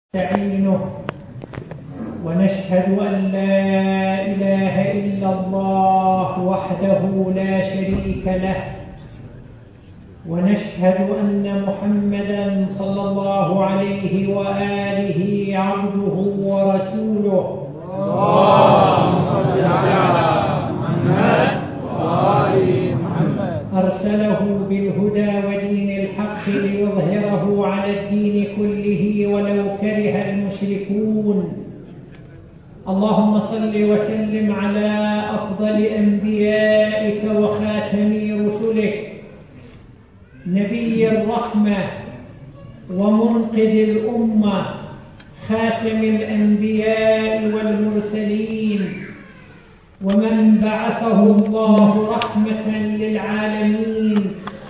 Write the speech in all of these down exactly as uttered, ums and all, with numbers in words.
نستعينه ونشهد أن لا إله إلا الله وحده لا شريك له ونشهد أن محمدا صلى الله عليه وآله عبده ورسوله اللهم صل على محمد وآل محمد أرسله بالهدى ودين الحق ليظهره على الدين كله ولو كره المشركون. اللهم صل وسلم على أفضل أنبيائك وخاتم رسلك نبي الرحمة ومنقذ الأمة خاتم الأنبياء والمرسلين ومن بعثه الله رحمة للعالمين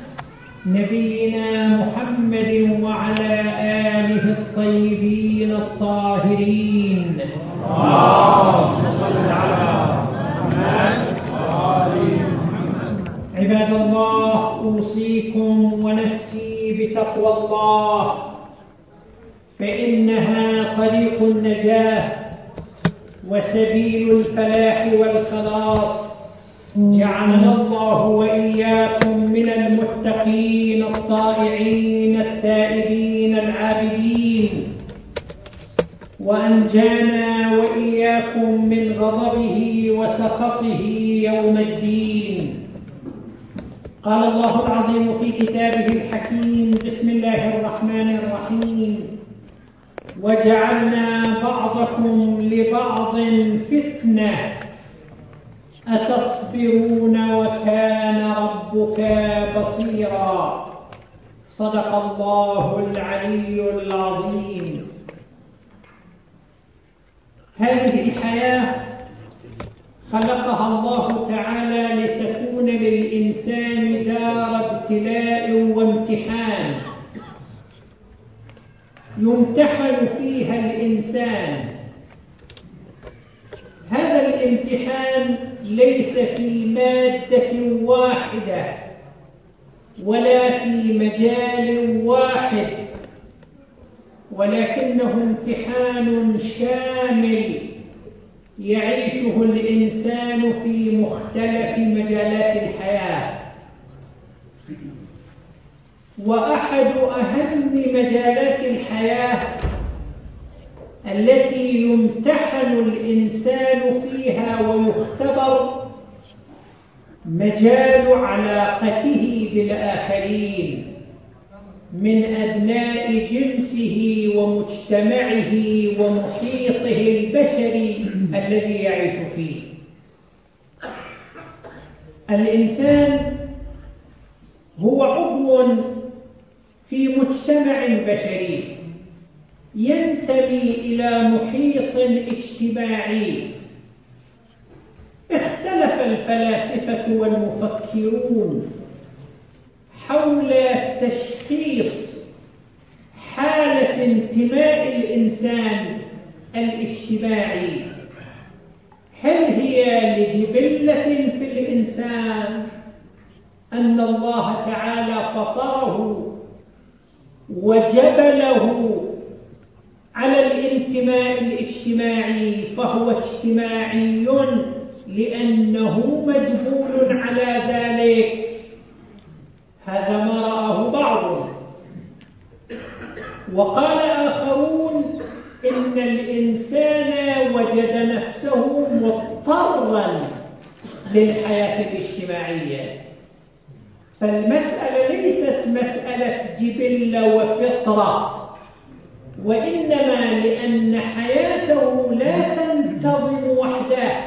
نبينا محمد وعلى آله الطيبين الطاهرين. اللهم صل على محمد وآل محمد. عباد الله، أوصيكم ونفسي بتقوى الله فإنها طريق النجاة وسبيل الفلاح والخلاص. جعلنا الله وإياكم من المتقين الطائعين التائبين العابدين، وأنجانا وإياكم من غضبه وسخطه يوم الدين. قال الله العظيم في كتابه الحكيم: بسم الله الرحمن الرحيم: وجعلنا بعضكم لبعض فتنة أتصبرون وكان ربك بصيرا. صدق الله العلي العظيم. هذه الحياة خلقها الله تعالى لتكون للإنسان دار ابتلاء وامتحان يمتحن فيها الإنسان. هذا الامتحان ليس في مادة واحدة ولا في مجال واحد، ولكنه امتحان شامل يعيشه الإنسان في مختلف مجالات الحياة. وأحد أهم مجالات الحياة التي يمتحن الإنسان فيها ويختبر مجال علاقته بالآخرين من أبناء جنسه ومجتمعه ومحيطه البشري الذي يعيش فيه. الإنسان هو عضو في مجتمع بشري ينتمي إلى محيط اجتماعي. اختلف الفلاسفة والمفكرون حول تشخيص حالة انتماء الإنسان الاجتماعي. هل هي لجبلة في الإنسان أن الله تعالى فطره وجبله على الانتماء الاجتماعي فهو اجتماعي لأنه مجبول على ذلك؟ هذا ما رآه بعض. وقال آخرون إن الإنسان وجد نفسه مضطرا للحياة الاجتماعية. فالمسألة ليست مسألة جبلة وفطرة، وإنما لأن حياته لا تنتظم وحده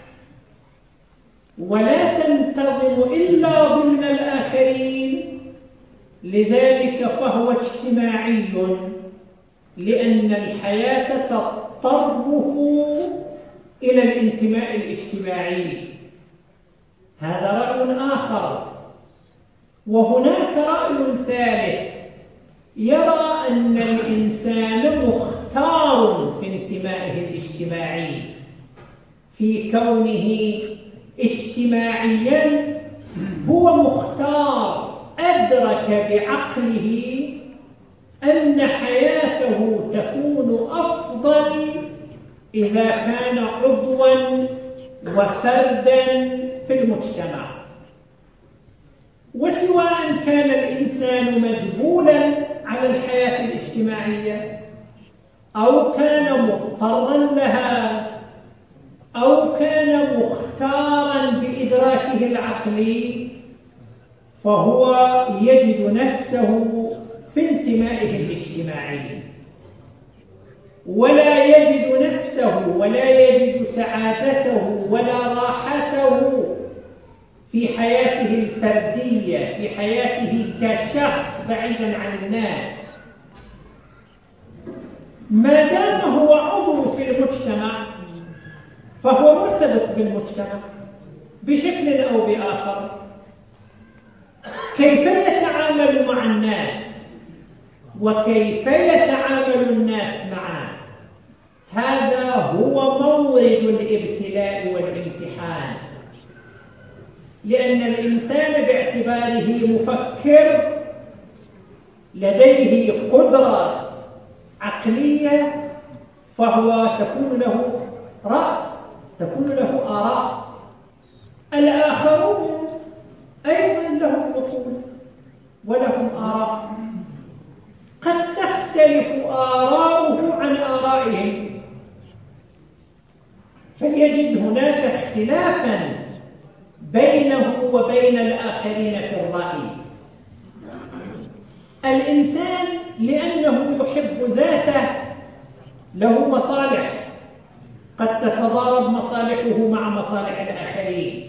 ولا تنتظم إلا ضمن الآخرين، لذلك فهو اجتماعي لأن الحياة تضطره إلى الانتماء الاجتماعي. هذا رأي آخر. وهناك رأي ثالث يرى أن الإنسان مختار في انتمائه الاجتماعي، في كونه اجتماعيا هو مختار، أدرك بعقله أن حياته تكون أفضل إذا كان عضوا وفردا في المجتمع. وسواء كان الإنسان مجبولا على الحياة الاجتماعية أو كان مضطرا لها أو كان مختارا بإدراكه العقلي، فهو يجد نفسه في انتمائه الاجتماعي، ولا يجد نفسه ولا يجد سعادته ولا راحته في حياته الفردية، في حياته كشخص بعيدا عن الناس. ما دام هو عضو في المجتمع فهو مرتبط بالمجتمع بشكل أو بآخر. كيف يتعامل مع الناس وكيف يتعامل الناس معه، هذا هو مورد الابتلاء والامتحان. لأن الإنسان باعتباره مفكر لديه قدرة عقلية، فهو تكون له رأي، تكون له آراء. الآخرون أيضا لهم أصول ولهم آراء، قد تختلف آراؤه عن آرائهم، فيجد هناك اختلافا بينه وبين الآخرين في الرأي. الإنسان لأنه يحب ذاته له مصالح قد تتضارب مصالحه مع مصالح الآخرين.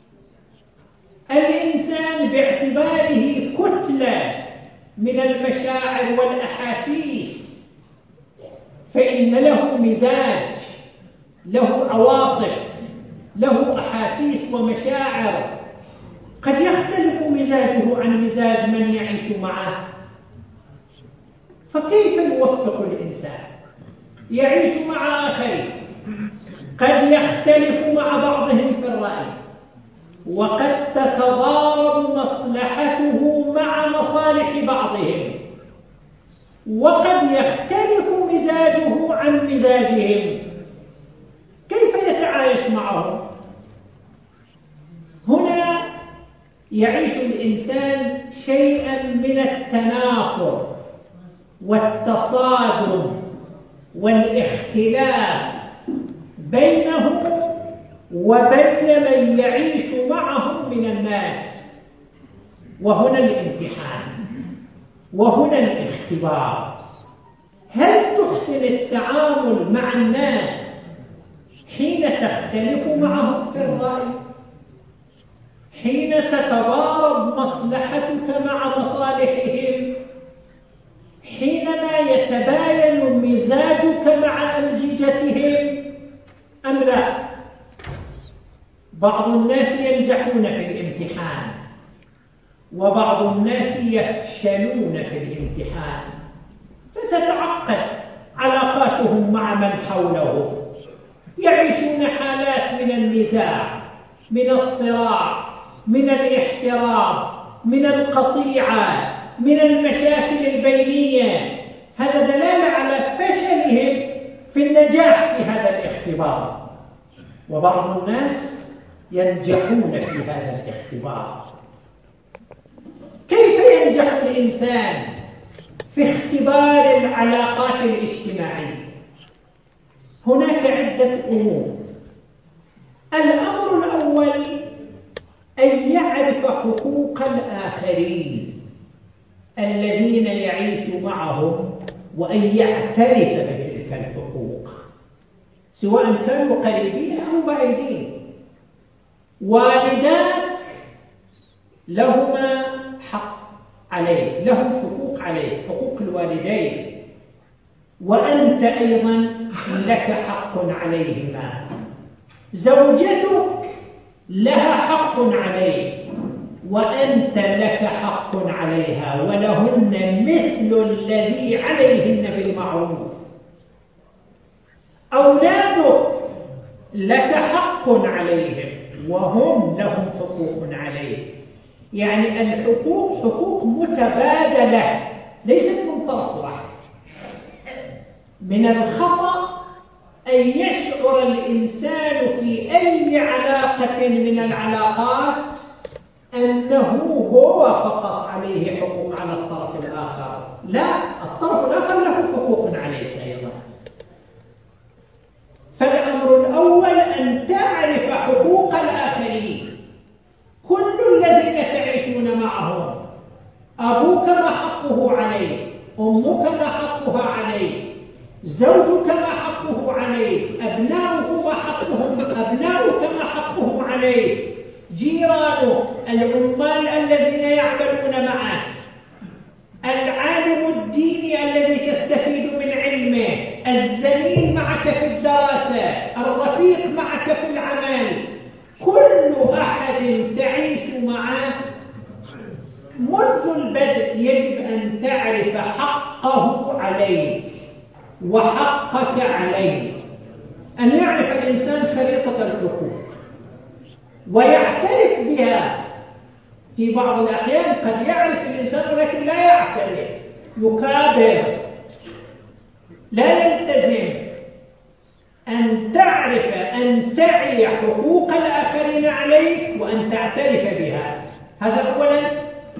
الإنسان باعتباره كتلة من المشاعر والأحاسيس، فإن له مزاج، له عواطف، له أحاسيس ومشاعر، قد يختلف مزاجه عن مزاج من يعيش معه. فكيف يوفق الإنسان؟ يعيش مع آخرين قد يختلف مع بعضهم في الرأي، وقد تتضارب مصلحته مع مصالح بعضهم، وقد يختلف مزاجه عن مزاجهم. كيف يتعايش معهم؟ هنا يعيش الإنسان شيئا من التناقض والتصادم والاختلاف بينه وبين من يعيش معهم من الناس. وهنا الامتحان، وهنا الاختبار. هل تحسن التعامل مع الناس حين تختلف معهم في الرأي، حين تتضارب مصلحتك مع مصالحهم، حينما يتباين مزاجك مع أمزجتهم، أم لا؟ بعض الناس ينجحون في الامتحان وبعض الناس يفشلون في الامتحان، فتتعقد علاقاتهم مع من حولهم، يعيشون حالات من النزاع، من الصراع، من الاحترام، من القطيعة، من المشاكل البينية. هذا دلالة على فشلهم في النجاح في هذا الاختبار. وبعض الناس ينجحون في هذا الاختبار. كيف ينجح الإنسان في اختبار العلاقات الاجتماعية؟ هناك عدة أمور. الأمر الأول أن يعرف حقوق الآخرين الذين يعيش معهم، وأن يعترف بتلك الحقوق سواء كانوا قريبين أو بعيدين. والداك لهما حق عليه، لهم حقوق عليه، حقوق الوالدين، وأنت أيضا لك حق عليهما. زوجتك لها حق عليك وأنت لك حق عليها، ولهن مثل الذي عليهن بالمعروف. أولادك لك حق عليهم وهم لهم حقوق عليك. يعني الحقوق حقوق متبادلة ليست منفصلة. طرف واحد. من الخطأ أن يشعر الإنسان في أي علاقة من العلاقات أنه هو فقط عليه حقوق على الطرف الآخر. لا، الطرف الآخر له حقوق عليك أيضا. فالأمر الأول أن تعرف حقوق الآخرين. كل الذين تعيشون معهم، أبوك ما حقه عليك، أمك ما حقها عليك، زوجك ما حقه عليك، أبناؤك ما حقهم أبناؤك ما حقهم عليك، جيرانك، العمال الذين يعملون معك، العالم الديني الذي تستفيد من علمه، الزميل معك في الدراسة، الرفيق معك في العمل، كل أحد تعيش معه منذ البدء يجب أن تعرف حقه عليك وحقك عليه. أن يعرف الإنسان خريطة الحقوق ويعترف بها. في بعض الأحيان قد يعرف الإنسان ولكن لا يعترف، يكابر، لا يلتزم. أن تعرف أن تعي حقوق الآخرين عليك وأن تعترف بها، هذا أولا.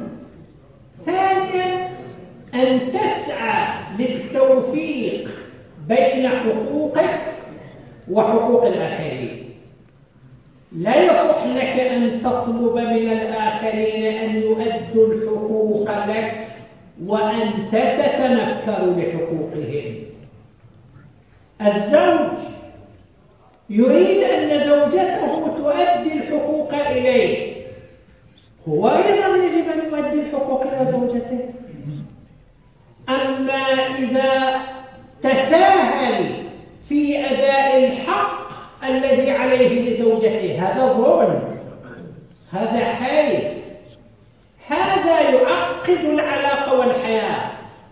ثانيا أن تسعى للتوفيق بين حقوقك وحقوق الآخرين. لا يصح لك أن تطلب من الآخرين أن يؤدوا الحقوق لك وأنت تتنكر لحقوقهم. الزوج يريد أن زوجته تؤدي الحقوق إليه، هو أيضا يجب أن يؤدي الحقوق إلى زوجته. أما إذا تساهل في أداء الحق الذي عليه لزوجته، هذا ظلم، هذا حيف، هذا يعقد العلاقة والحياة.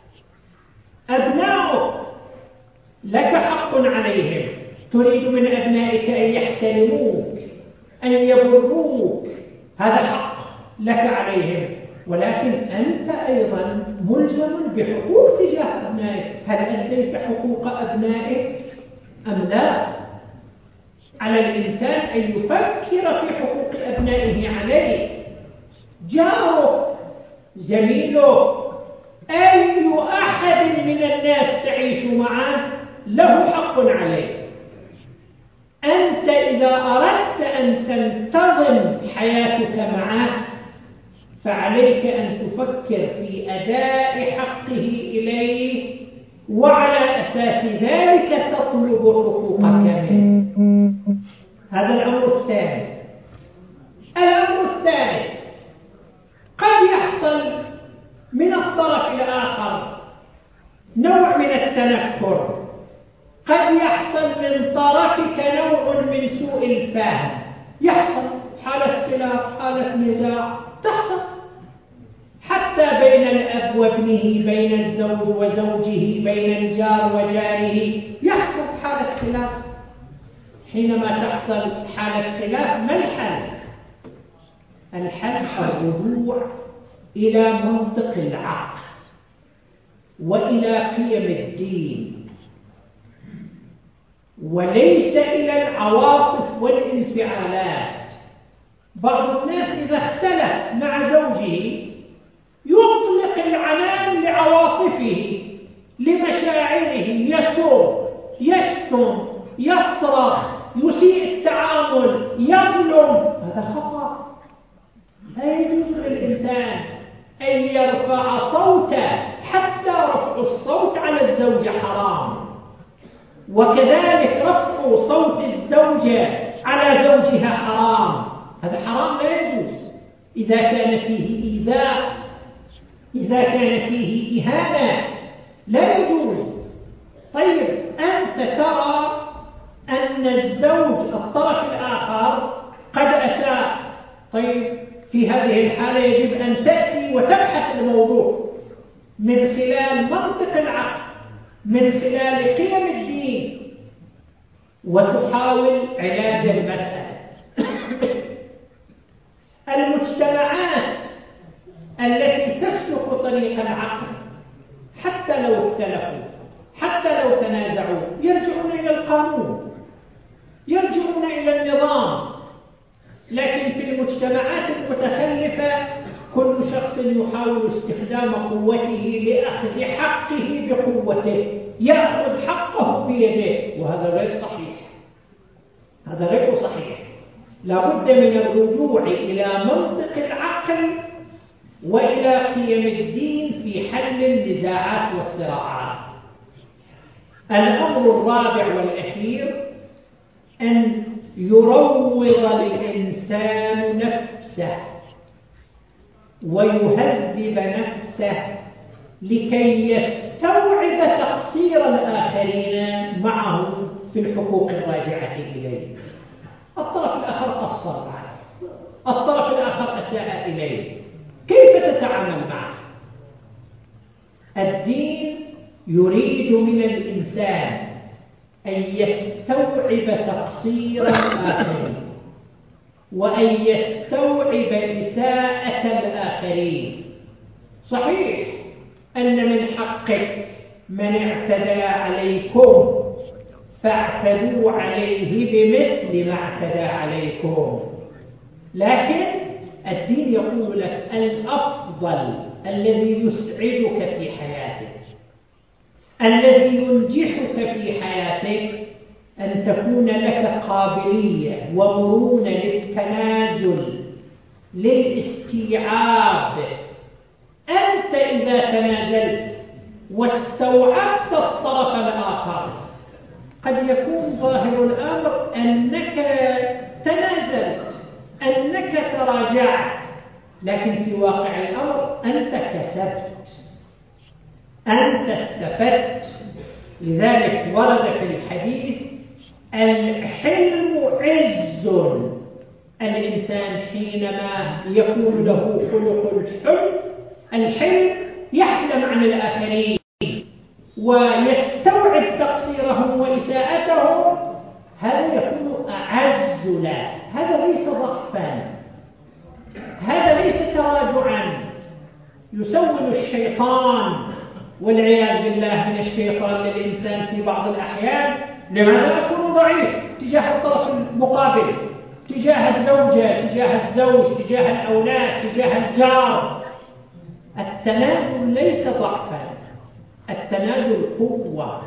أبناؤك لك حق عليهم، تريد من أبنائك أن يحترموك، أن يبروك، هذا حق لك عليهم، ولكن أنت أيضا ملزم بحقوق تجاه أبنائك. هل أديت حقوق أبنائك أم لا؟ على الإنسان أن يفكر في حقوق أبنائه عليه. جارك، زميلك، أي أحد من الناس تعيش معه له حق عليك. أنت إذا أردت أن تنتظم حياتك معه فعليك أن تفكر في أداء حقه إليه، وعلى أساس ذلك تطلب حقوقك منه. هذا الأمر الثاني. الأمر الثالث، قد يحصل من الطرف الآخر نوع من التنكر، قد يحصل من طرفك نوع من سوء الفهم، يحصل حالة خلاف، حالة نزاع، تحصل حتى بين الأب وابنه، بين الزوج وزوجه، بين الجار وجاره، يحصل حالة خلاف. حينما تحصل حالة خلاف ما الحل؟ الحل الرجوع إلى منطق العقل وإلى قيم الدين، وليس إلى العواطف والانفعالات. بعض الناس إذا اختلف مع زوجه يطلق العنان لعواطفه، لمشاعره، يسوء، يشتم، يصرخ، يسيء التعامل، يظلم. هذا خطأ. لا يجوز للإنسان أن يرفع صوته، حتى رفع الصوت على الزوجة حرام، وكذلك رفع صوت الزوجة على زوجها حرام. هذا حرام، لا يجوز. إذا كان فيه إيذاء، إذا كان فيه إهانة، لا يجوز. طيب أنت ترى أن الزوج الطرف الآخر قد أساء، طيب في هذه الحالة يجب أن تأتي وتبحث الموضوع من خلال منطق العقل، من خلال قيم الدين، وتحاول علاج المسألة. المجتمعات التي تسلك طريق العقل حتى القانون، يرجعون إلى النظام. لكن في المجتمعات المتخلفة كل شخص يحاول استخدام قوته لأخذ حقه بقوته، يأخذ حقه بيده، وهذا غير صحيح. هذا غير صحيح. لا بد من الرجوع إلى منطق العقل وإلى قيم الدين في حل النزاعات والصراعات. الأمر الرابع والأخير أن يروض الإنسان نفسه ويهذب نفسه لكي يستوعب تقصير الآخرين معه في الحقوق الراجعة إليه. الطرف الآخر قصر معه، الطرف الآخر أساء إليه، كيف تتعامل معه؟ الدين يريد من الإنسان أن يستوعب تقصير الآخرين وأن يستوعب إساءة الآخرين. صحيح أن من حقك من اعتدى عليكم فاعتدوا عليه بمثل ما اعتدى عليكم، لكن الدين يقول لك الأفضل الذي يسعدك في حياتك، الذي ينجحك في حياتك، أن تكون لك قابلية ومرونة للتنازل، للاستيعاب. أنت إذا تنازلت واستوعبت الطرف الآخر قد يكون ظاهر الأمر أنك تنازلت، أنك تراجعت، لكن في واقع الأمر أنت كسبت، أنت استفدت. لذلك ورد في الحديث الحلم عز. الإنسان حينما يكون له خلق الحلم، الحلم يحلم عن الآخرين ويستوعب تقصيرهم وإساءتهم، هذا يكون أعز له. هذا ليس ضعفا، هذا ليس تراجعا. يسول الشيطان والعياذ بالله من الشيطان للإنسان في بعض الأحيان لماذا أكون ضعيف تجاه الطرف المقابل، تجاه الزوجة، تجاه الزوج، تجاه الأولاد، تجاه الجار. التنازل ليس ضعفا، التنازل قوة.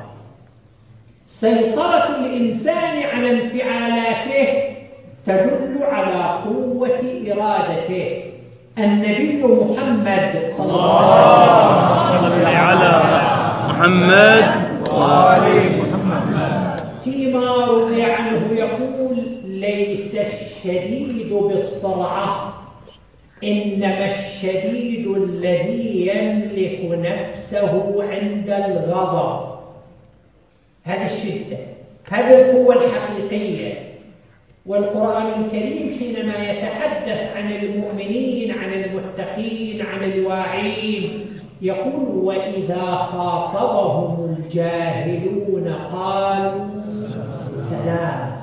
سيطرة الإنسان على انفعالاته تدل على قوة إرادته. النبي محمد صلى الله عليه وسلم على محمد وآل محمد فيما روي عنه يقول ليس الشديد بالسرعة إنما الشديد الذي يملك نفسه عند الغضب. هذه الشدة، هذه القوة الحقيقية. والقرآن الكريم حينما يتحدث عن المؤمنين، عن المتقين، عن الواعين، يقول وإذا خاطبهم الجاهلون قالوا سلام.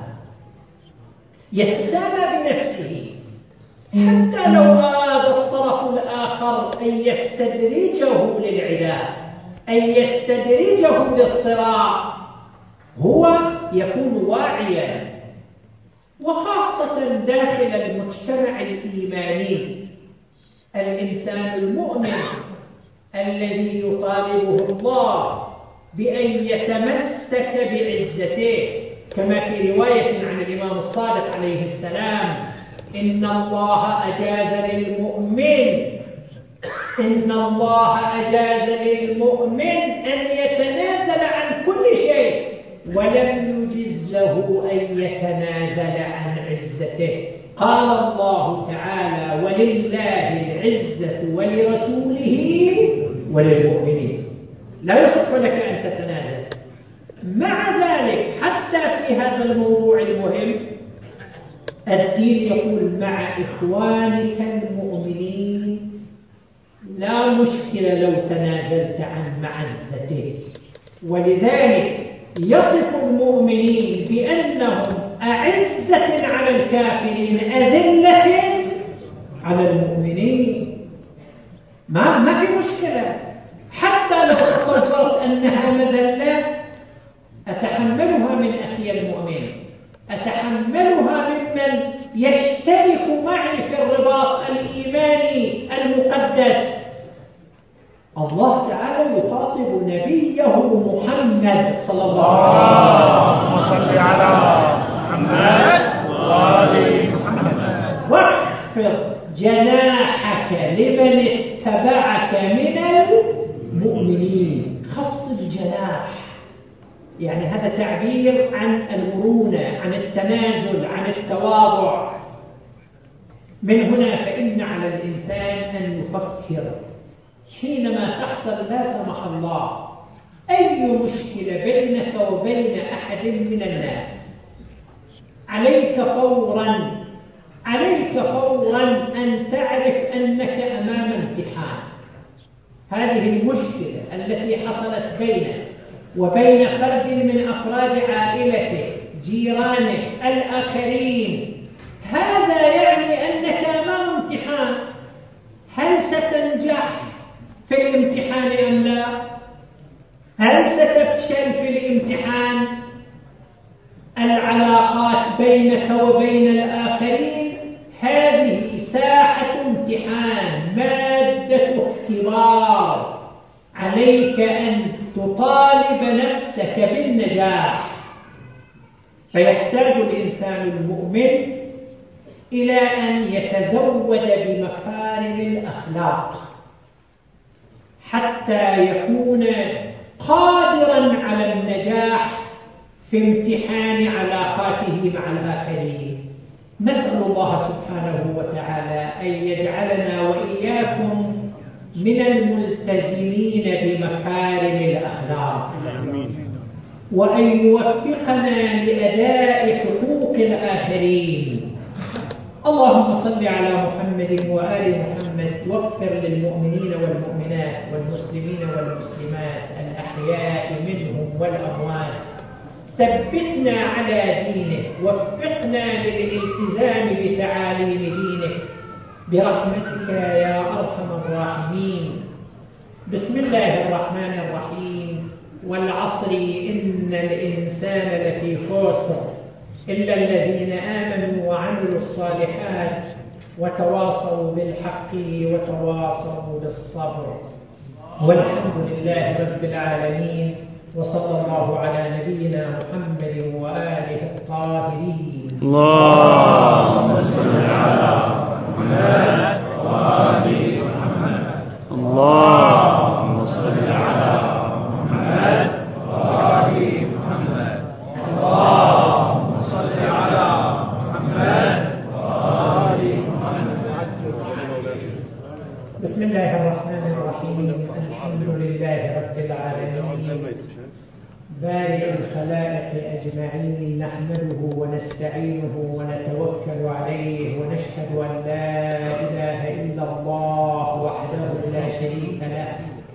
يتسامى بنفسه حتى لو أراد الطرف الآخر أن يستدرجه للعداء، أن يستدرجه للصراع، هو يكون واعيا. وخاصة داخل المجتمع الإيماني، الإنسان المؤمن الذي يطالبه الله بأن يتمسك بعزته، كما في رواية عن الإمام الصادق عليه السلام إن الله أجاز للمؤمن إن الله أجاز للمؤمن أن يتنازل عن كل شيء ولم يجز له أن يتنازل عن عزته. قال الله تعالى ولله العزة ولرسوله وللمؤمنين. لا يصح لك أن تتنازل. مع ذلك حتى في هذا الموضوع المهم الدين يقول مع إخوانك المؤمنين لا مشكلة لو تنازلت عن معزته. ولذلك يصف المؤمنين بأنهم أعزة على الكافرين أذلة على المؤمنين. ما ما في مشكلة، حتى لو تصورت أنها مذلة، أتحملها من أخي المؤمن، أتحملها ممن يشترك معي في الرباط الإيماني المقدس. الله تعالى يخاطب نبيه محمد صلى الله عليه وسلم، صل على محمد وآل محمد، واخفض جناحك لمن اتبعك من المؤمنين. خفض الجناح يعني هذا تعبير عن المرونة، عن التنازل، عن التواضع. من هنا فإن على الإنسان أن يفكر حينما تحصل لا سمح الله أي مشكلة بينك وبين أحد من الناس، عليك فورا عليك فورا أن تعرف أنك أمام امتحان. هذه المشكلة التي حصلت بينك وبين فرد من أفراد عائلتك، جيرانك، الآخرين، هذا يعني أنك أمام امتحان. هل ستنجح في الامتحان أم لا؟ هل ستفشل في الامتحان؟ العلاقات بينك وبين الآخرين هذه ساحة امتحان، مادة اختبار، عليك أن تطالب نفسك بالنجاح. فيحتاج الإنسان المؤمن إلى أن يتزود بمكارم الأخلاق حتى يكون قادرا على النجاح في امتحان علاقاته مع الآخرين. نسأل الله سبحانه وتعالى أن يجعلنا وإياكم من الملتزمين بمكارم الأخلاق، وأن يوفقنا لأداء حقوق الآخرين. اللهم صل على محمد وآل محمد، واغفر للمؤمنين والمؤمنات والمسلمين والمسلمات الأحياء منهم والأموات. ثبتنا على دينك، وفقنا للالتزام بتعاليم دينك برحمتك يا أرحم الراحمين. بسم الله الرحمن الرحيم. والعصر إن الإنسان لفي خسر إلا الذين آمنوا وعملوا الصالحات وتواصوا بالحق وتواصوا بالصبر. والحمد لله رب العالمين، وصلى الله على نبينا محمد وآله الطاهرين. اللهم صل على محمد وآل محمد. اللهم صل على محمد وآل محمد. اللهم صل على محمد وآل محمد. بسم الله الرحمن الرحيم. الحمد لله رب العالمين بارئ الخلائق أجمعين، نحمده ونستعينه ونتوكل عليه، ونشهد أن لا إله إلا الله وحده لا شريك له،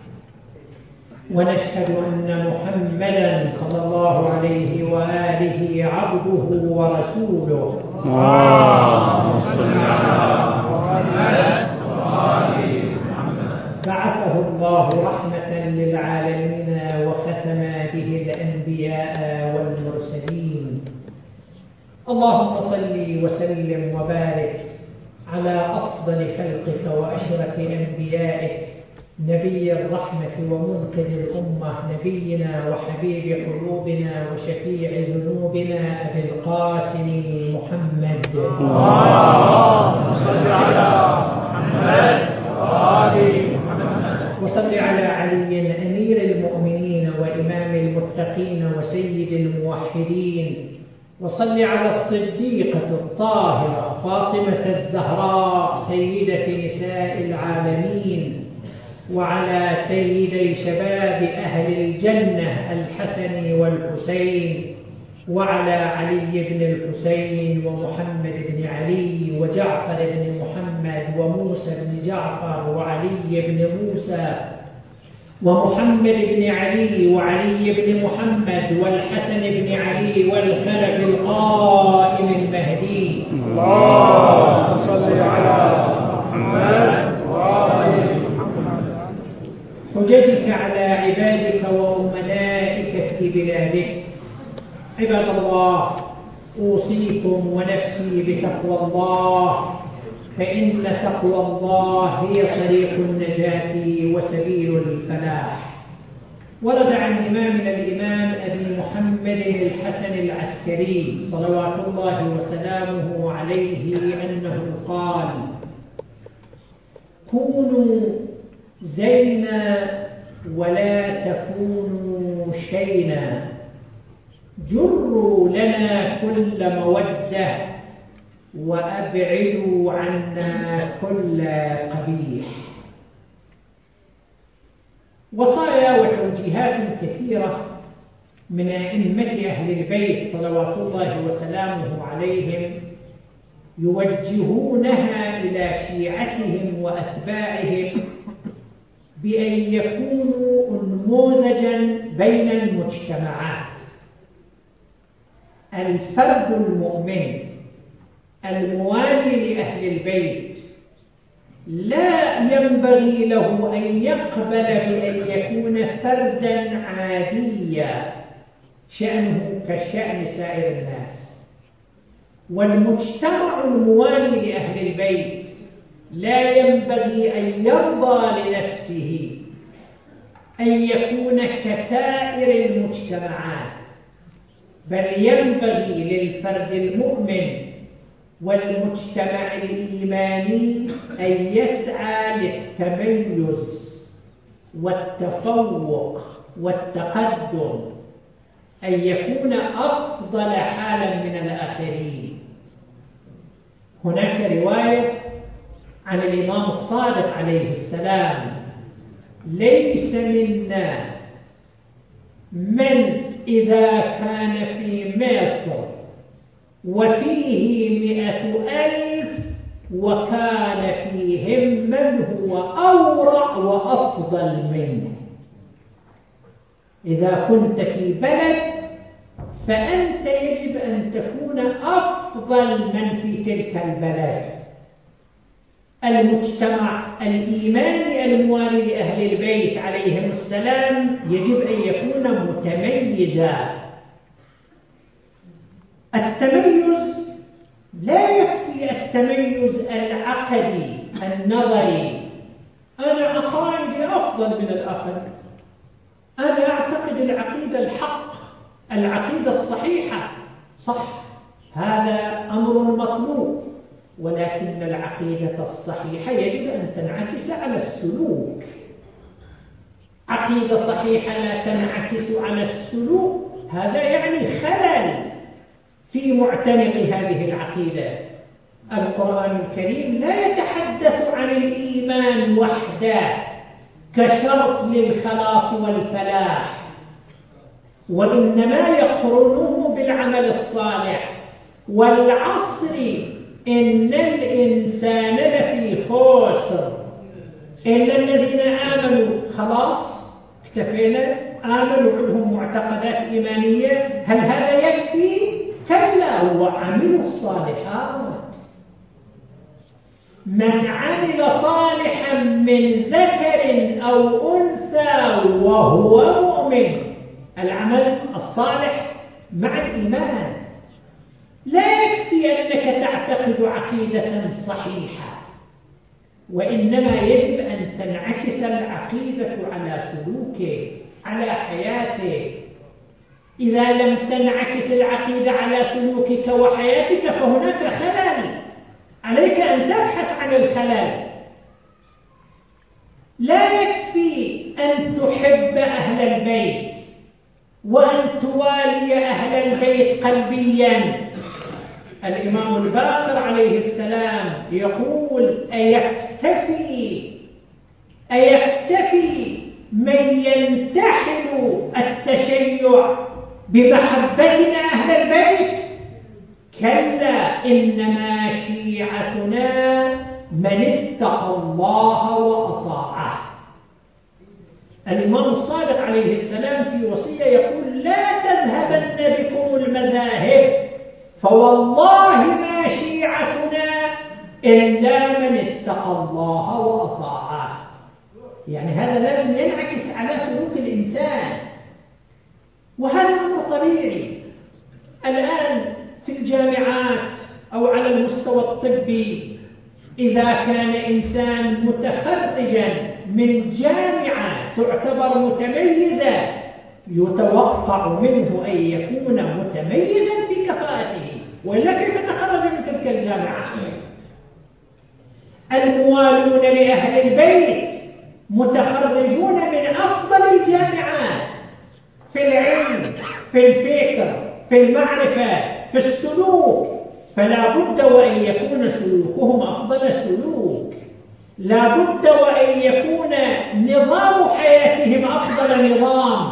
ونشهد أن محمدا صلى الله عليه وآله عبده ورسوله. اللهم صل على محمد وآل محمد. بعثه الله رحمة للعالمين وختم به الأنبياء والمرسلين. اللهم صل وسلم وبارك على أفضل خلقك وأشرف أنبيائك، نبي الرحمة ومنقذ الأمة، نبينا وحبيب قلوبنا وشفيع ذنوبنا أبي القاسم محمد. اللهم صل على محمد وآل محمد. وصل على علي أمير المؤمنين وإمام المتقين وسيد الموحدين. وصل على الصديقة الطاهرة فاطمة الزهراء سيدة نساء العالمين، وعلى سيدي شباب أهل الجنة الحسن والحسين، وعلى علي بن الحسين ومحمد بن علي وجعفر بن محمد وموسى بن جعفر وعلي بن موسى ومحمد بن علي وعلي بن محمد والحسن بن علي والخلف القائم المهدي. اللهم صل على محمد وآل محمد. حججك على عبادك وأمنائك في بلادك عباد الله، أوصيكم ونفسي بتقوى الله، فإن تقوى الله هي طريق النجاة وسبيل الفلاح. ورد عن إمامنا الإمام أبي محمد الحسن العسكري صلوات الله وسلامه عليه أنه قال: كونوا زينا ولا تكونوا شينا، جروا لنا كل مودة وأبعدوا عنا كل قبيح. وصايا وتوجيهات كثيرة من أئمة أهل البيت صلوات الله وسلامه عليهم يوجهونها إلى شيعتهم وأتباعهم بأن يكونوا نموذجا بين المجتمعات. الفرد المؤمن الموالي لأهل البيت لا ينبغي له أن يقبل بأن يكون فردا عاديا شأنه كشأن سائر الناس، والمجتمع الموالي لأهل البيت لا ينبغي أن يرضى لنفسه أن يكون كسائر المجتمعات، بل ينبغي للفرد المؤمن والمجتمع الإيماني أن يسعى للتميز والتفوق والتقدم، أن يكون أفضل حالا من الآخرين. هناك رواية عن الإمام الصادق عليه السلام: ليس منا من إذا كان في مصر وفيه مئة ألف وكان فيهم من هو أورع وأفضل منه. إذا كنت في بلد فأنت يجب أن تكون أفضل من في تلك البلد. المجتمع الإيماني الموالي لأهل البيت عليهم السلام يجب أن يكون متميزا. التميز لا يكفي التميز العقدي النظري، أنا عقائدي أفضل من الآخر، أنا أعتقد العقيدة الحق، العقيدة الصحيحة، صح، هذا أمر مطلوب، ولكن العقيدة الصحيحة يجب أن تنعكس على السلوك. عقيدة صحيحة لا تنعكس على السلوك، هذا يعني خلل في معتنق هذه العقيدة. القرآن الكريم لا يتحدث عن الإيمان وحده كشرط للخلاص والفلاح، وإنما يقرنه بالعمل الصالح. والعصر إن الإنسان لفي خسر إلا الذين آمنوا. خلاص اكتفينا، آمنوا عندهم معتقدات إيمانية، هل هذا يكفي؟ كلا، وعملوا الصالحات. من عمل صالحا من ذكر أو أنثى وهو مؤمن، العمل الصالح مع الإيمان. لا يكفي أنك تعتقد عقيدة صحيحة، وإنما يجب أن تنعكس العقيدة على سلوكه، على حياته. إذا لم تنعكس العقيدة على سلوكك وحياتك فهناك خلل، عليك أن تبحث عن الخلل. لا يكفي أن تحب أهل البيت وأن توالي أهل البيت قلبيا. الإمام الباقر عليه السلام يقول: أيكتفي أيكتفي من ينتحل التشيع بمحبتنا أهل البيت؟ كلا، إنما شيعتنا من اتقى الله وأطاعه. الإمام الصادق عليه السلام في وصية يقول: لا تذهبن بكم المذاهب، فوالله ما شيعتنا إلا من اتقى الله وأطاعه. يعني هذا لازم ينعكس على سلوك الإنسان، وهذا أمر طبيعي. الآن في الجامعات أو على المستوى الطبي إذا كان إنسان متخرجا من جامعة تعتبر متميزة يتوقع منه أن يكون متميزا في كفاءته، وإلا كيف تخرج من تلك الجامعة؟ الموالون لأهل البيت متخرجون من أفضل الجامعات في العلم، في الفكر، في المعرفة، في السلوك، فلا بد وأن يكون سلوكهم أفضل سلوك، لا بد وأن يكون نظام حياتهم أفضل نظام.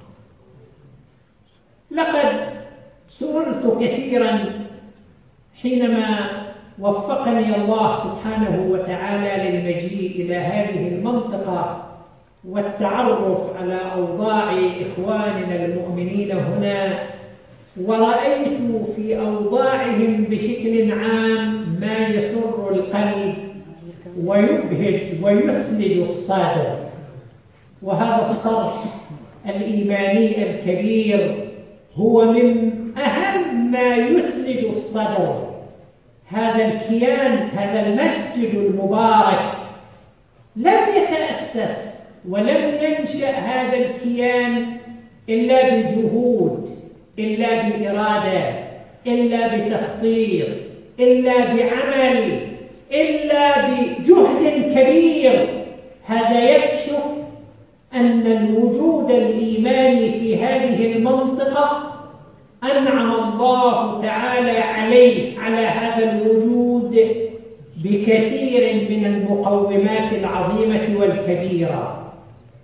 لقد سررت كثيرا حينما وفقني الله سبحانه وتعالى للمجيء إلى هذه المنطقة والتعرف على أوضاع إخواننا المؤمنين هنا، ورأيت في أوضاعهم بشكل عام ما يسر القلب ويبهج ويثلج الصدر. وهذا الصرح الإيماني الكبير هو من أهم ما يثلج الصدر. هذا الكيان، هذا المسجد المبارك لم يتأسس ولم ينشأ هذا الكيان إلا بجهود، إلا بإرادة، إلا بتخطيط، إلا بعمل، إلا بجهد كبير. هذا يكشف أن الوجود الإيماني في هذه المنطقة أنعم الله تعالى عليه على هذا الوجود بكثير من المقومات العظيمة والكبيرة.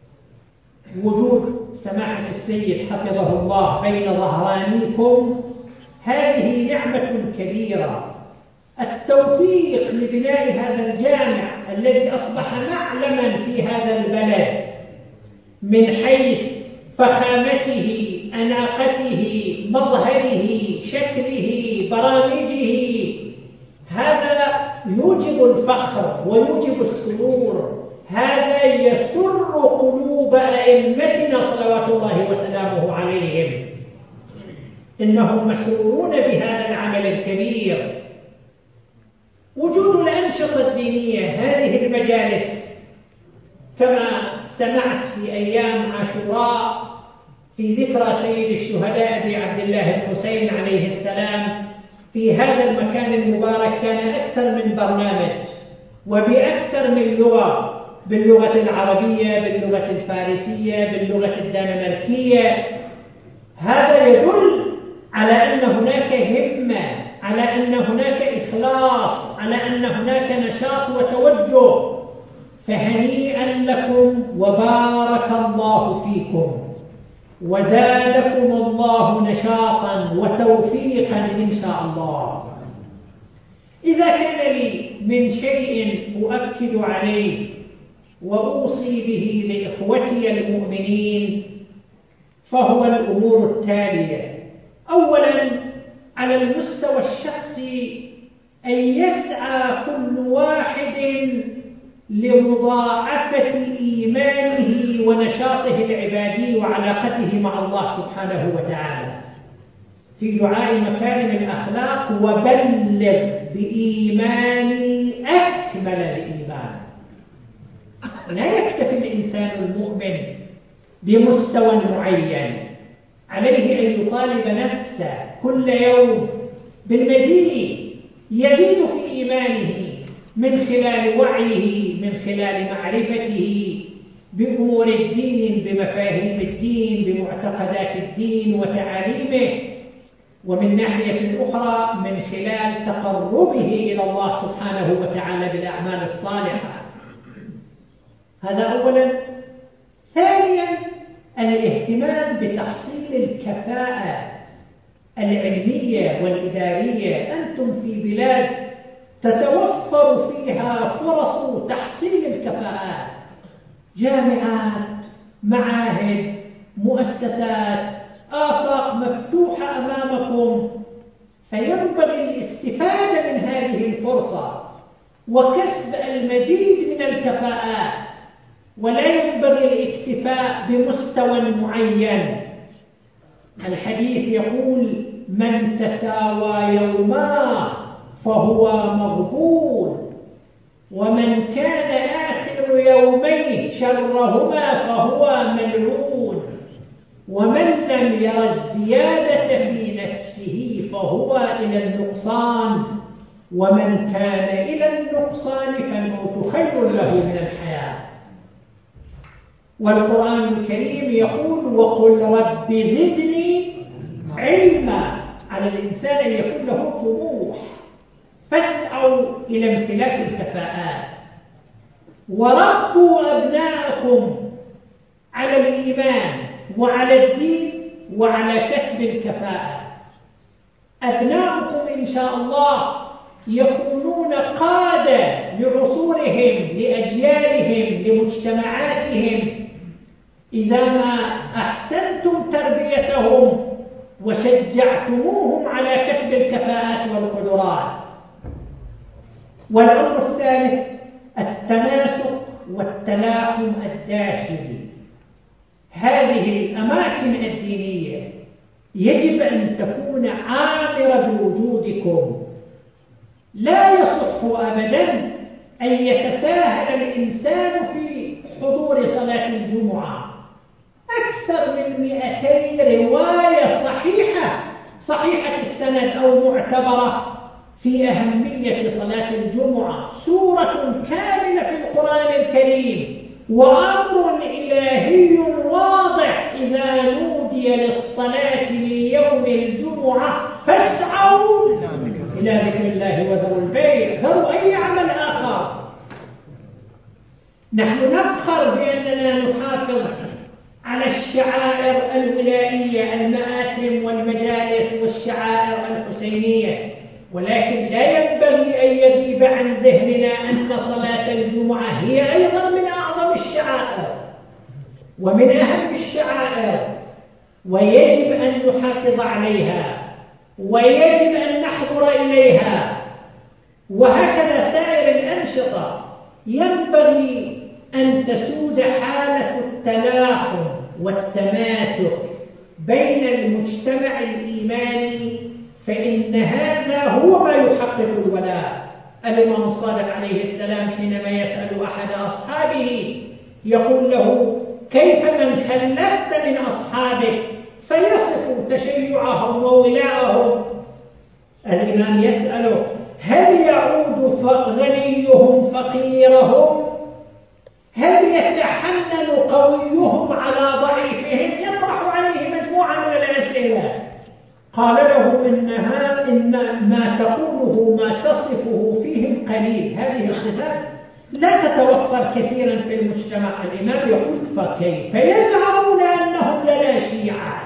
وجود سماحة السيد حفظه الله بين ظهرانيكم هذه نعمة كبيرة. التوفيق لبناء هذا الجامع الذي أصبح معلما في هذا البلد من حيث فخامته، أناقته، مظهره، شكله، برامجه، هذا يوجب الفخر ويوجب السرور. هذا يسر قلوب أئمتنا صلوات الله وسلامه عليهم، إنهم مسرورون بهذا العمل الكبير. وجود الأنشطة الدينية، هذه المجالس كما سمعت في أيام عاشوراء في ذكرى سيد الشهداء أبي عبد الله الحسين عليه السلام، في هذا المكان المبارك كان أكثر من برنامج وبأكثر من لغة، باللغة العربية، باللغة الفارسية، باللغة الدنماركية. هذا يدل على أن هناك همة، على أن هناك إخلاص، على أن هناك نشاط وتوجه. فهنيئا لكم وبارك الله فيكم وزادكم الله نشاطا وتوفيقا إن شاء الله. إذا كان لي من شيء أؤكد عليه وأوصي به لإخوتي المؤمنين فهو الأمور التالية. أولا، على المستوى الشخصي أن يسعى كل واحد لمضاعفة إيمانه ونشاطه العبادي وعلاقته مع الله سبحانه وتعالى في دعاء مكارم الأخلاق: وبلغ بإيماني أكمل الإيمان. لا يكتفي الإنسان المؤمن بمستوى معين، عليه أن يطالب نفسه كل يوم بالمزيد، يزيد في إيمانه من خلال وعيه، من خلال معرفته بأمور الدين، بمفاهيم الدين، بمعتقدات الدين وتعاليمه، ومن ناحية أخرى من خلال تقربه إلى الله سبحانه وتعالى بالأعمال الصالحة. هذا أولا. ثانيا، الاهتمام بتحصيل الكفاءة العلمية والإدارية. أنتم في بلاد تتوفر فيها فرص تحصيل الكفاءات، جامعات، معاهد، مؤسسات، آفاق مفتوحة أمامكم، فينبغي الاستفادة من هذه الفرصة وكسب المزيد من الكفاءات، ولا ينبغي الاكتفاء بمستوى معين. الحديث يقول: من تساوى يوماه فهو مغبون، ومن كان آخر يوميه شرهما فهو ملعون، ومن لم ير الزيادة في نفسه فهو إلى النقصان، ومن كان إلى النقصان فالموت خير له من الحياة. والقرآن الكريم يقول وقل رب زدني علما، على الإنسان أن يكون له طموح، فاسعوا إلى امتلاك الكفاءات، وربوا أبناءكم على الإيمان وعلى الدين وعلى كسب الكفاءة. أبناؤكم إن شاء الله يكونون قادة لعصورهم، لأجيالهم، لمجتمعاتهم، إذا ما أحسنتم تربيتهم وشجعتموهم على كسب الكفاءات والقدرات. والأمر الثالث التماسك والتلاحم الداخلي. هذه الأماكن الدينية يجب أن تكون عامرة بوجودكم. لا يصح أبدا أن يتساهل الإنسان في حضور صلاة الجمعة. أكثر من مئتي رواية صحيحة صحيحة السند أو معتبرة في أهمية صلاة الجمعة، سورة كاملة في القرآن الكريم، وأمر إلهي واضح إذا نودي للصلاة من يوم الجمعة فاسعوا إلى ذكر الله وذروا البيع، ذروا أي عمل آخر. نحن نفخر بأننا نحافظ على الشعائر الولائية، المآتم والمجالس والشعائر الحسينية، ولكن لا ينبغي أن يغيب عن ذهننا أن صلاة الجمعة هي أيضا من أعظم الشعائر ومن أهم الشعائر، ويجب أن نحافظ عليها ويجب أن نحضر إليها. وهكذا سائر الأنشطة ينبغي أن تسود حالة التلاحم والتماسك بين المجتمع الإيماني، فإن هذا هو ما يحقق الولاء. الإمام الصادق عليه السلام حينما يسأل أحد أصحابه يقول له كيف من خلفت من أصحابك، فيصف تشيعهم وولاءهم. الإمام يسأله هل يعود غنيهم فقيرهم، هل يتحنن قويهم على ضعيفهم؟ يطرح عليه مجموعة من الأسئلة. قال له إنها إن ما تقوله ما تصفه فيهم قليل، هذه الصفات لا تتوفر كثيرا في المجتمع. الإمام يقول فكيف يزعمون أنهم لنا شيعة؟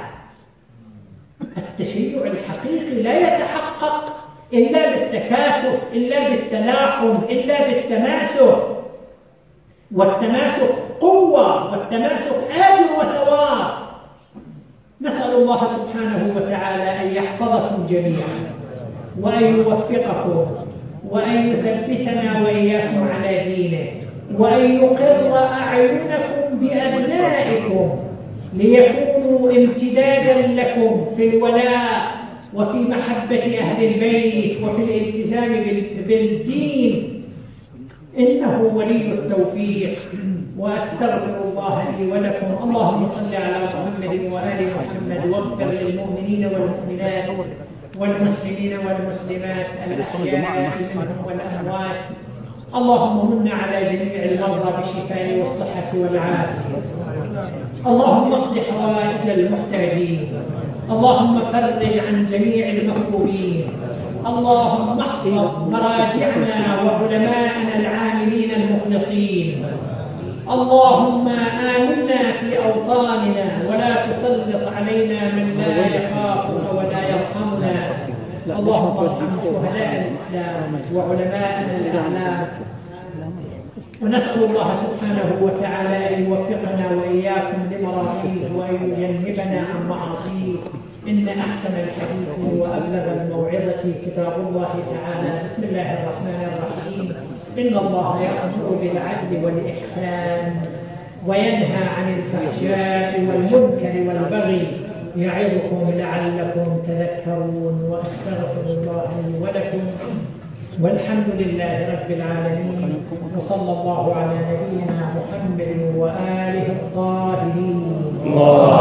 التشيع الحقيقي لا يتحقق إلا بالتكاتف، إلا بالتلاحم، إلا بالتماسك. والتماسك قوة، والتماسك آجر وثواب. نسأل الله سبحانه وتعالى أن يحفظكم جميعا وأن يوفقكم وأن يثبتنا وإياكم على دينه، وأن يقر أعينكم بأبنائكم ليكونوا امتدادا لكم في الولاء وفي محبة أهل البيت وفي الالتزام بالدين، إنه ولي التوفيق. وأستغفر الله لي ولكم. اللهم صل على محمد وآل محمد، واغفر للمؤمنين والمؤمنات والمسلمين والمسلمات الأحياء منهم والأموات. اللهم من على جميع المرضى بالشفاء والصحة والعافية. اللهم اقض حوائج المحتاجين. اللهم فرج عن جميع المكروبين. اللهم احفظ مراجعنا وعلماءنا العاملين المخلصين. اللهم آمنا في أوطاننا ولا تسلط علينا من لا يخافك ولا يرحمنا. اللهم ارحم شهداء الإسلام وعلماءنا الأعلام. ونسأل الله سبحانه وتعالى أن يوفقنا وإياكم لمراضيه وأن يجنبنا عن معاصيه. إن أحسن الحديث وأبلغ الموعظة كتاب الله تعالى. بسم الله الرحمن الرحيم. إن الله يأمر بالعدل والإحسان وينهى عن الفحشاء والمنكر والبغي يعظكم لعلكم تذكرون، وأستغفر الله لي ولكم، والحمد لله رب العالمين، وصلى الله على نبينا محمد وآله الطاهرين.